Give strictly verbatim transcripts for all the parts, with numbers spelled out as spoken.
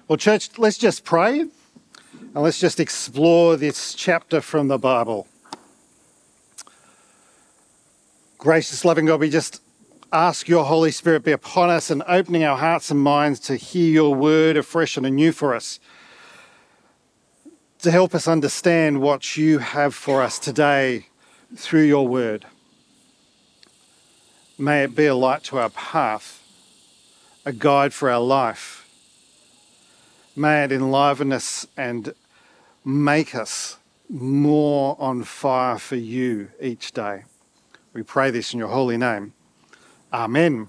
Well, church, let's just pray and let's just explore this chapter from the Bible. Gracious, loving God, we just ask your Holy Spirit be upon us and opening our hearts and minds to hear your word afresh and anew for us, to help us understand what you have for us today through your word. May it be a light to our path, a guide for our life. May it enliven us and make us more on fire for you each day. We pray this in your holy name. Amen.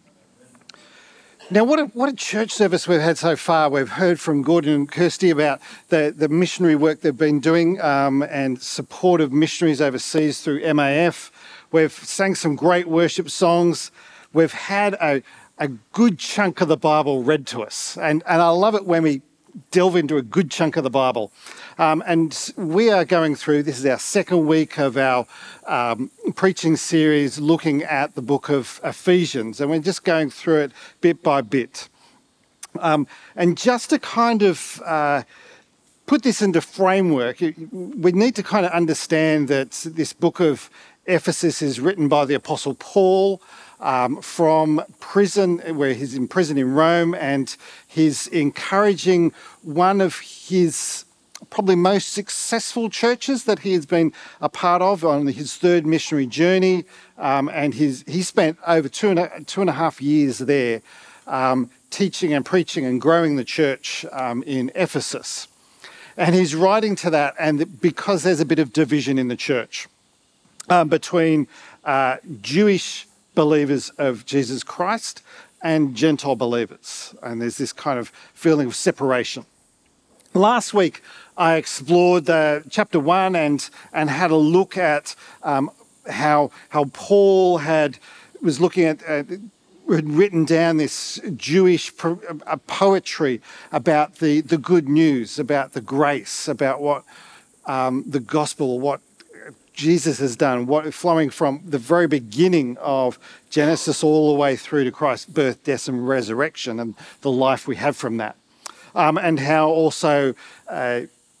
Now, what a, what a church service we've had so far. We've heard from Gordon and Kirsty about the, the missionary work they've been doing um, and support of missionaries overseas through M A F. We've sang some great worship songs. We've had a a good chunk of the Bible read to us. And, and I love it when we delve into a good chunk of the Bible. Um, and we are going through, this is our second week of our um, preaching series looking at the book of Ephesians. And we're just going through it bit by bit. Um, and just to kind of uh, put this into framework, we need to kind of understand that this book of Ephesus is written by the Apostle Paul, Um, from prison, where he's in prison in Rome, and he's encouraging one of his probably most successful churches that he has been a part of on his third missionary journey. Um, and he's, he spent over two and a, two and a half years there um, teaching and preaching and growing the church um, in Ephesus. And he's writing to that, and because there's a bit of division in the church um, between uh, Jewish believers of Jesus Christ and Gentile believers. And there's this kind of feeling of separation. Last week, I explored the chapter one and, and had a look at um, how, how Paul had was looking at, uh, had written down this Jewish pro, uh, poetry about the, the good news, about the grace, about what um, the gospel, what Jesus has done, what flowing from the very beginning of Genesis all the way through to Christ's birth, death and resurrection and the life we have from that. Um, and how also uh,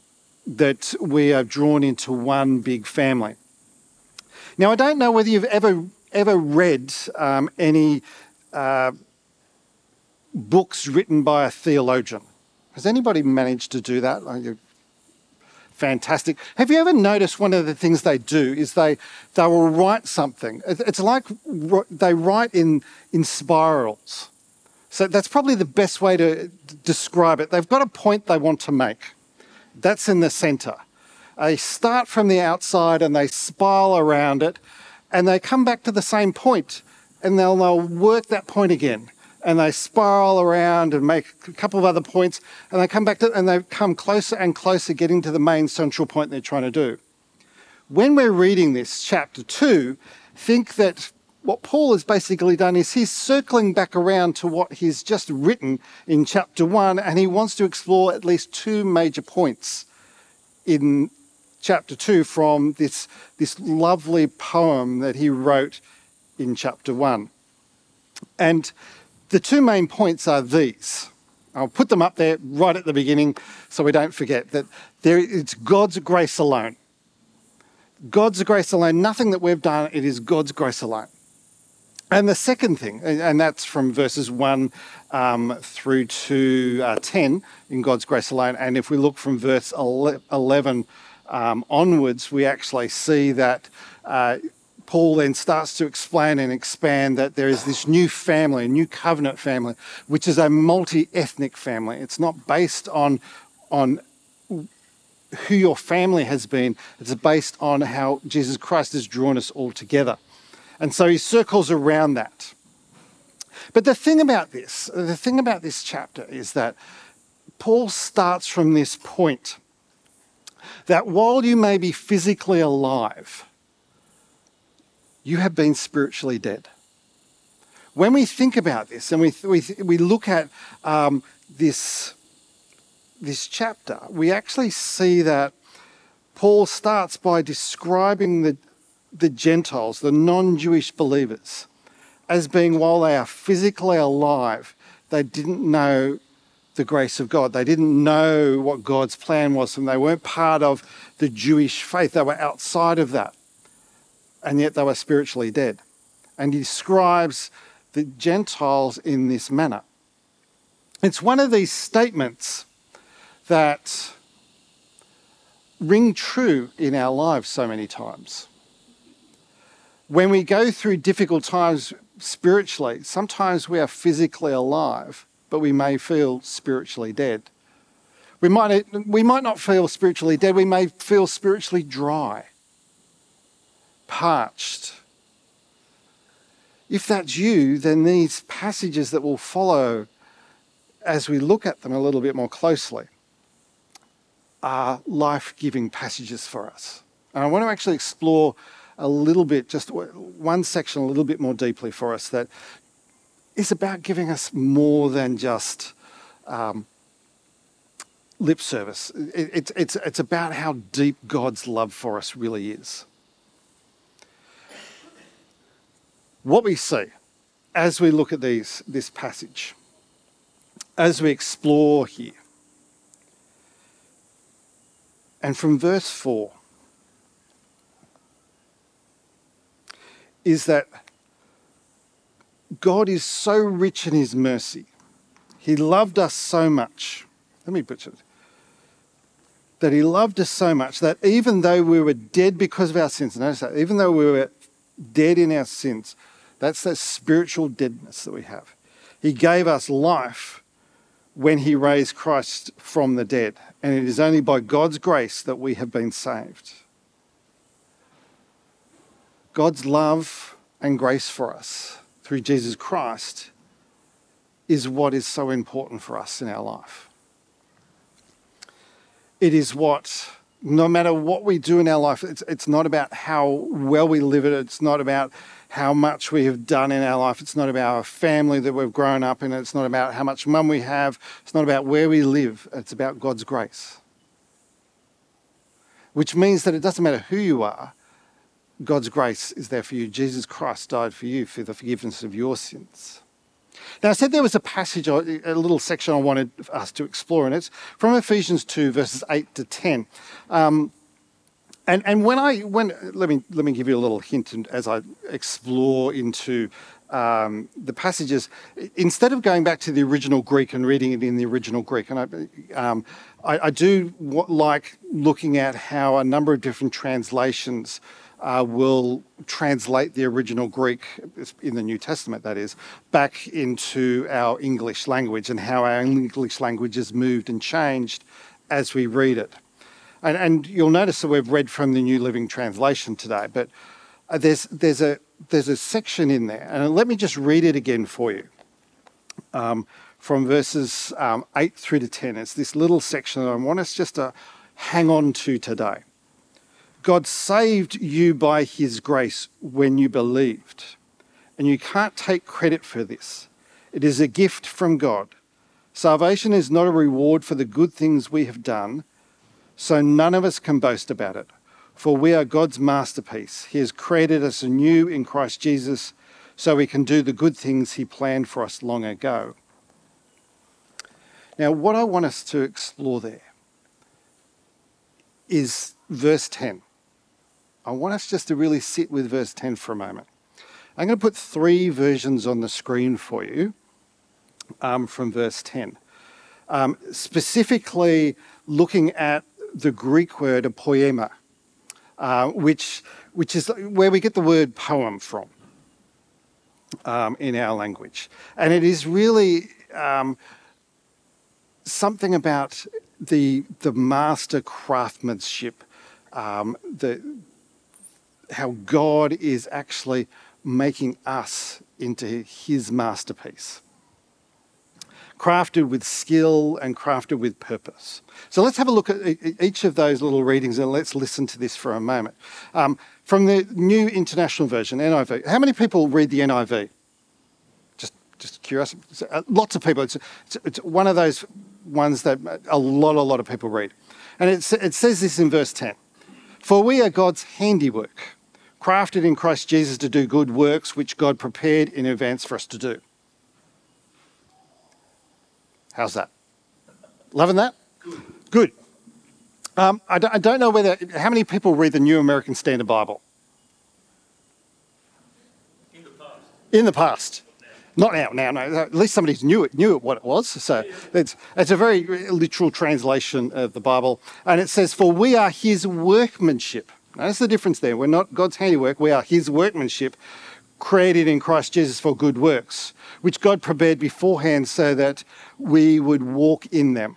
that we are drawn into one big family. Now, I don't know whether you've ever ever read um, any uh, books written by a theologian. Has anybody managed to do that? Like, fantastic. Have you ever noticed one of the things they do is they they will write something. It's like they write in, in spirals. So that's probably the best way to describe it. They've got a point they want to make. That's in the centre. They start from the outside and they spiral around it and they come back to the same point and they'll, they'll work that point again. And they spiral around and make a couple of other points, and they come back to and they come closer and closer, getting to the main central point they're trying to do. When we're reading this, chapter two, think that what Paul has basically done is he's circling back around to what he's just written in chapter one, and he wants to explore at least two major points in chapter two from this, this lovely poem that he wrote in chapter one. And the two main points are these. I'll put them up there right at the beginning so we don't forget that there, it's God's grace alone. God's grace alone, nothing that we've done, it is God's grace alone. And the second thing, and that's from verses one um, through to uh, ten in God's grace alone. And if we look from verse eleven um, onwards, we actually see that uh, Paul then starts to explain and expand that there is this new family, a new covenant family, which is a multi-ethnic family. It's not based on, on who your family has been. It's based on how Jesus Christ has drawn us all together. And so he circles around that. But the thing about this, the thing about this chapter is that Paul starts from this point that while you may be physically alive, you have been spiritually dead. When we think about this and we we, we look at um, this, this chapter, we actually see that Paul starts by describing the, the Gentiles, the non-Jewish believers, as being, while they are physically alive, they didn't know the grace of God. They didn't know what God's plan was, and they weren't part of the Jewish faith. They were outside of that, and yet they were spiritually dead. And he describes the Gentiles in this manner. It's one of these statements that ring true in our lives so many times. When we go through difficult times spiritually, sometimes we are physically alive, but we may feel spiritually dead. We might, we might not feel spiritually dead, we may feel spiritually dry, parched. If that's you, then these passages that will follow as we look at them a little bit more closely are life-giving passages for us. And I want to actually explore a little bit, just one section a little bit more deeply for us that is about giving us more than just um, lip service. It, it's, it's, it's about how deep God's love for us really is. What we see as we look at these, this passage, as we explore here, and from verse four, is that God is so rich in his mercy. He loved us so much. Let me put it. That he loved us so much that even though we were dead because of our sins, notice that, even though we were dead in our sins, that's that spiritual deadness that we have. He gave us life when he raised Christ from the dead. And it is only by God's grace that we have been saved. God's love and grace for us through Jesus Christ is what is so important for us in our life. It is what, no matter what we do in our life, it's, it's not about how well we live it. It's not about how much we have done in our life. It's not about our family that we've grown up in. It's not about how much mum we have. It's not about where we live. It's about God's grace. Which means that it doesn't matter who you are, God's grace is there for you. Jesus Christ died for you for the forgiveness of your sins. Now, I said there was a passage, a little section I wanted us to explore, and it's from Ephesians two, verses eight to ten. Um, and and when I when let me let me give you a little hint as I explore into um, the passages. Instead of going back to the original Greek and reading it in the original Greek, and I um, I, I do like looking at how a number of different translations Uh, will translate the original Greek, in the New Testament that is, back into our English language and how our English language has moved and changed as we read it. And, and you'll notice that we've read from the New Living Translation today, but uh, there's, there's, a, there's a section in there, and let me just read it again for you, um, from verses um, eight through to ten. It's this little section that I want us just to hang on to today. God saved you by his grace when you believed. And you can't take credit for this. It is a gift from God. Salvation is not a reward for the good things we have done, so none of us can boast about it. For we are God's masterpiece. He has created us anew in Christ Jesus so we can do the good things he planned for us long ago. Now, what I want us to explore there is verse ten. I want us just to really sit with verse ten for a moment. I'm going to put three versions on the screen for you um, from verse ten. Um, specifically looking at the Greek word poema, uh, which, which is where we get the word poem from um, in our language. And it is really um, something about the, the master craftsmanship, um, the how God is actually making us into his masterpiece. Crafted with skill and crafted with purpose. So let's have a look at each of those little readings and let's listen to this for a moment. Um, from the New International Version, N I V. How many people read the N I V? Just just curious. Lots of people. It's, it's, it's one of those ones that a lot, a lot of people read. And it, it says this in verse ten. For we are God's handiwork, crafted in Christ Jesus to do good works which God prepared in advance for us to do. How's that? Loving that? Good. Good. Um, I, don't, I don't know whether, how many people read the New American Standard Bible? In the past. In the past. Not now, now, no. At least somebody knew it, knew it what it was. So it's, it's a very literal translation of the Bible. And it says, for we are his workmanship. Now, that's the difference there. We're not God's handiwork. We are his workmanship, created in Christ Jesus for good works, which God prepared beforehand so that we would walk in them.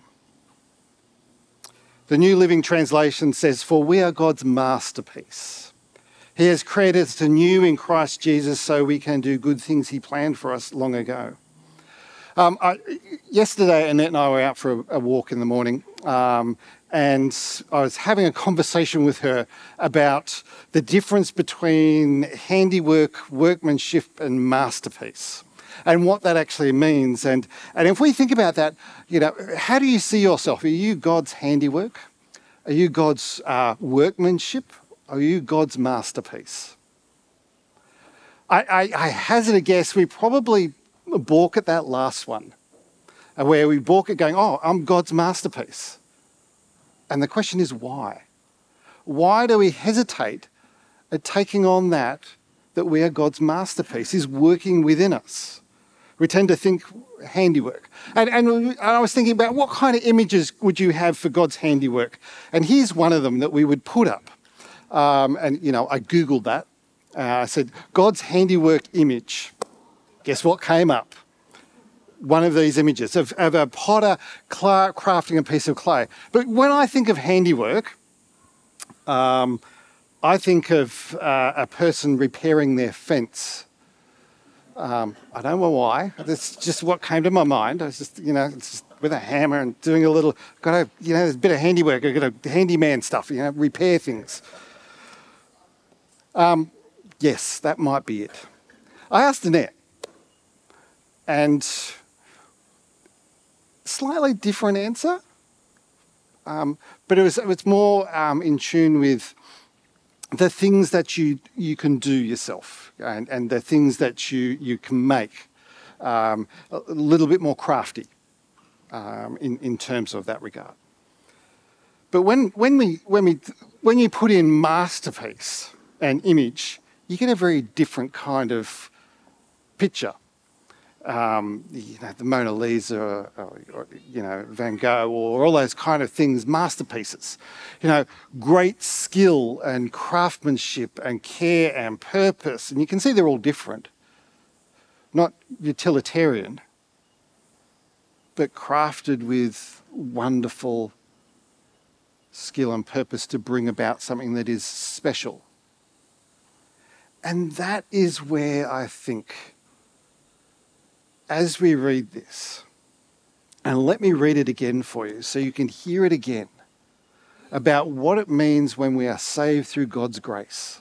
The New Living Translation says, for we are God's masterpiece. He has created us anew in Christ Jesus so we can do good things he planned for us long ago. Um, I, yesterday, Annette and I were out for a, a walk in the morning, um, and I was having a conversation with her about the difference between handiwork, workmanship, and masterpiece, and what that actually means. And, and if we think about that, you know, how do you see yourself? Are you God's handiwork? Are you God's uh, workmanship? Are you God's masterpiece? I, I, I hazard a guess we probably balk at that last one, where we balk at going, oh, I'm God's masterpiece. And the question is why? Why do we hesitate at taking on that, that we are God's masterpiece, is working within us? We tend to think handiwork. And, and I was thinking about what kind of images would you have for God's handiwork? And here's one of them that we would put up. Um, and, you know, I Googled that. Uh, I said, God's handiwork image. Guess what came up? One of these images of, of a potter cla- crafting a piece of clay. But when I think of handiwork, um, I think of uh, a person repairing their fence. Um, I don't know why. That's just what came to my mind. I was just, you know, it's just with a hammer and doing a little, got to, you know, there's a bit of handiwork. I've got a handyman stuff, you know, repair things. Um, yes, that might be it. I asked Annette, and slightly different answer, um, but it was, it was more um, in tune with the things that you, you can do yourself, and, and the things that you, you can make, um, a little bit more crafty um, in, in terms of that regard. But when, when, we, when, we, when you put in masterpiece and image, you get a very different kind of picture. Um, you know, the Mona Lisa, or, or, or, you know, Van Gogh, or all those kind of things, masterpieces. You know, great skill and craftsmanship and care and purpose. And you can see they're all different. Not utilitarian, but crafted with wonderful skill and purpose to bring about something that is special. And that is where I think, as we read this, and let me read it again for you so you can hear it again, about what it means when we are saved through God's grace.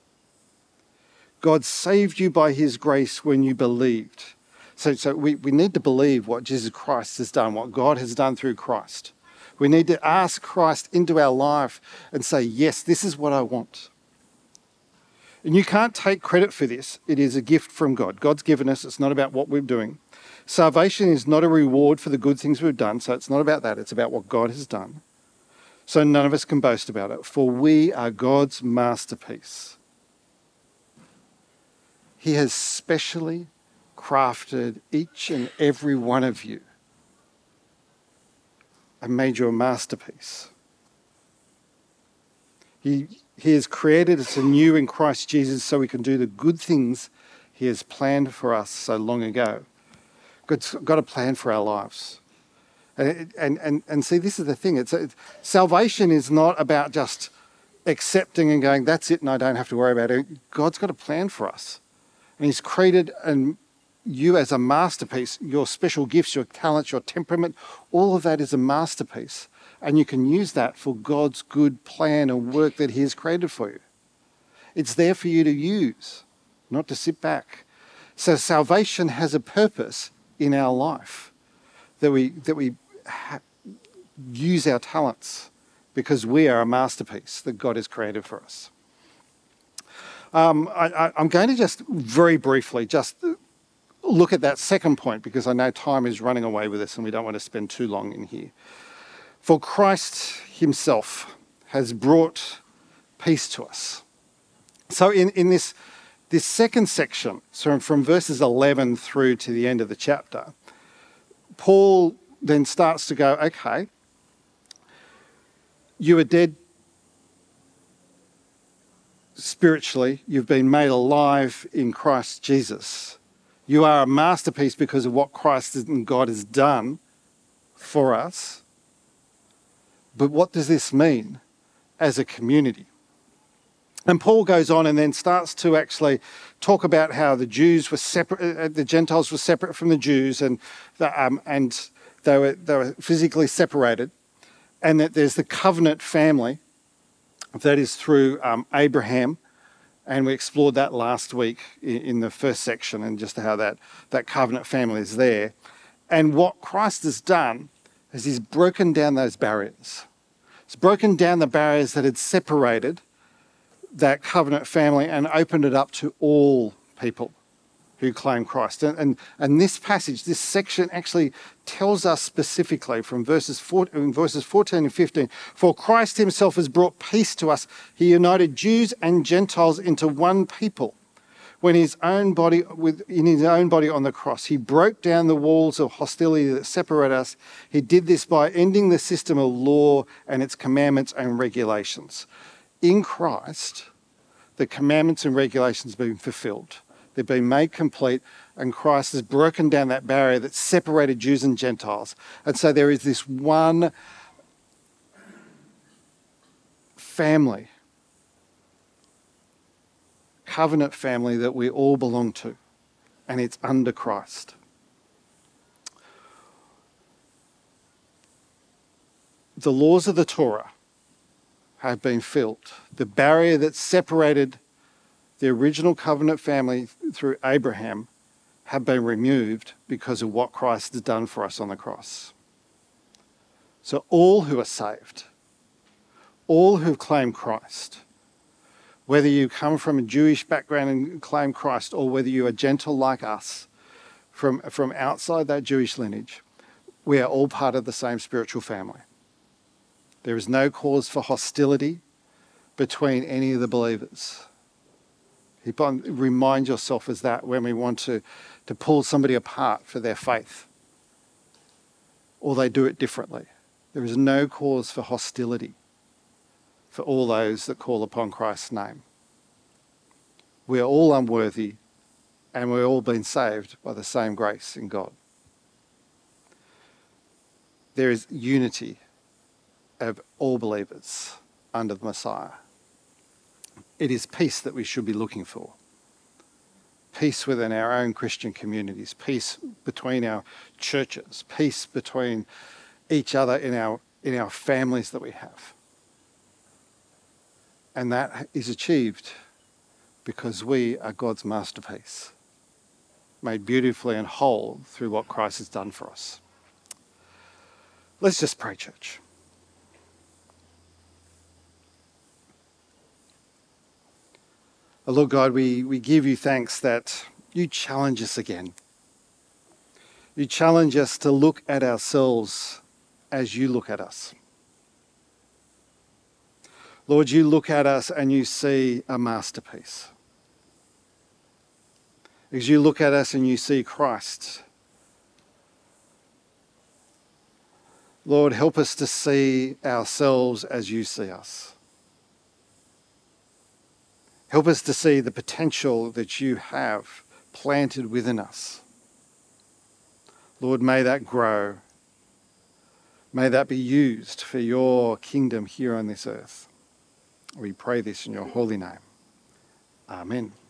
God saved you by his grace when you believed. So, so we, we need to believe what Jesus Christ has done, what God has done through Christ. We need to ask Christ into our life and say, yes, this is what I want. And you can't take credit for this. It is a gift from God. God's given us. It's not about what we're doing. Salvation is not a reward for the good things we've done. So it's not about that. It's about what God has done. So none of us can boast about it. For we are God's masterpiece. He has specially crafted each and every one of you and made you a masterpiece. He, he has created us anew in Christ Jesus so we can do the good things he has planned for us so long ago. God's got a plan for our lives. And, and, and, and see, this is the thing. It's, it's salvation is not about just accepting and going, that's it and I don't have to worry about it. God's got a plan for us. And he's created and you as a masterpiece, your special gifts, your talents, your temperament, all of that is a masterpiece. And you can use that for God's good plan and work that he has created for you. It's there for you to use, not to sit back. So salvation has a purpose in our life, that we, that we ha- use our talents because we are a masterpiece that God has created for us. Um, I, I, I'm going to just very briefly just look at that second point, because I know time is running away with us and we don't want to spend too long in here. For Christ himself has brought peace to us. So in, in this, this second section, so from verses eleven through to the end of the chapter, Paul then starts to go, okay, you are dead spiritually, you've been made alive in Christ Jesus. You are a masterpiece because of what Christ and God has done for us. But what does this mean as a community? And Paul goes on and then starts to actually talk about how the Jews were separate, uh, the Gentiles were separate from the Jews, and the, um, and they were they were physically separated, and that there's the covenant family that is through um, Abraham, and we explored that last week in, in the first section, and just how that that covenant family is there, and what Christ has done is he's broken down those barriers. He's broken down the barriers that had separated that covenant family and opened it up to all people who claim Christ. And, and, and this passage, this section actually tells us specifically from verses, four, verses fourteen and fifteen, for Christ himself has brought peace to us. He united Jews and Gentiles into one people when his own body, with, in his own body on the cross. He broke down the walls of hostility that separate us. He did this by ending the system of law and its commandments and regulations. In Christ, the commandments and regulations have been fulfilled. They've been made complete, and Christ has broken down that barrier that separated Jews and Gentiles. And so there is this one family, covenant family that we all belong to, and it's under Christ. The laws of the Torah have been filled. The barrier that separated the original covenant family through Abraham have been removed because of what Christ has done for us on the cross. So all who are saved, all who've claimed Christ, whether you come from a Jewish background and claim Christ, or whether you are Gentile like us from, from outside that Jewish lineage, we are all part of the same spiritual family. There is no cause for hostility between any of the believers. Keep on, remind yourself of that when we want to, to pull somebody apart for their faith, or they do it differently. There is no cause for hostility for all those that call upon Christ's name. We are all unworthy, and we've all been saved by the same grace in God. There is unity of all believers under the Messiah. It is peace that we should be looking for. Peace within our own Christian communities, peace between our churches, peace between each other in our, in our families that we have. And that is achieved because we are God's masterpiece, made beautifully and whole through what Christ has done for us. Let's just pray, church. Oh, Lord God, we, we give you thanks that you challenge us again. You challenge us to look at ourselves as you look at us. Lord, you look at us and you see a masterpiece. As you look at us and you see Christ. Lord, help us to see ourselves as you see us. Help us to see the potential that you have planted within us. Lord, may that grow. May that be used for your kingdom here on this earth. We pray this in your holy name. Amen.